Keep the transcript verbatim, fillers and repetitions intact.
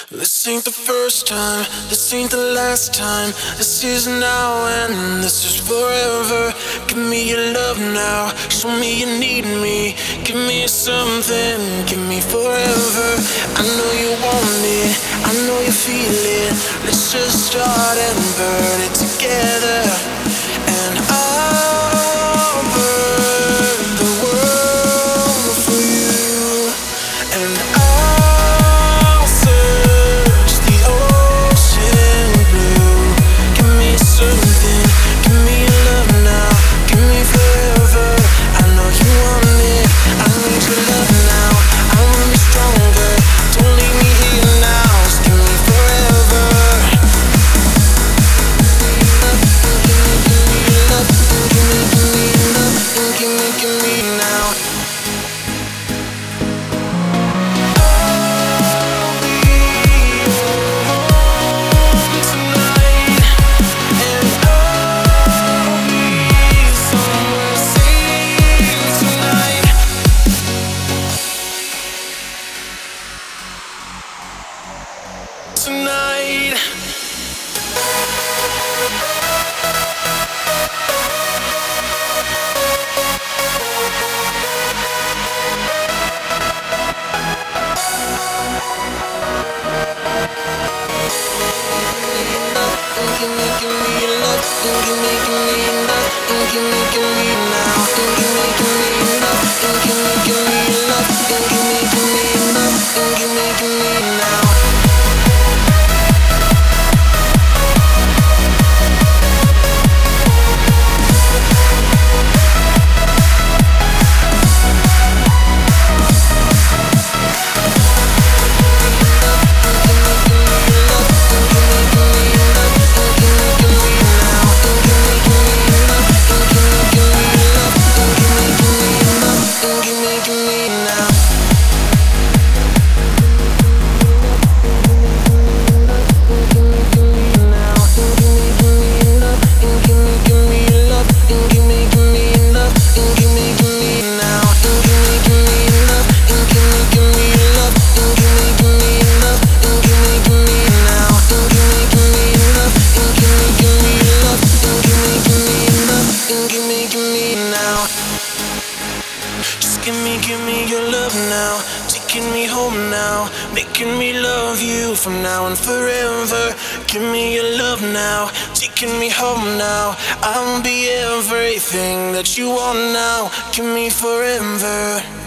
This ain't the first time, this ain't the last time. This is now and this is forever. Give me your love now, show me you need me. Give me something, give me forever. I know you want it, I know you feel it. Let's just start and burn it together. And I'll burn the world for you. And I'll search the ocean blue. Give me something, give me your love now, give me forever. I know you want it, I need your love now. I wanna be stronger, don't leave me here now. Just give me forever. Give me, give me your love, give me, give me your love, give me, give me now. Tonight, give me, give me your love, give me, give me your love, give me, give me now, give me, give me your love, give me, give me your love, give me, give me your love, give me, give me now. Give me, give me your love now, taking me home now, making me love you from now and forever. Give me your love now, taking me home now. I'll be everything that you want now. Give me forever.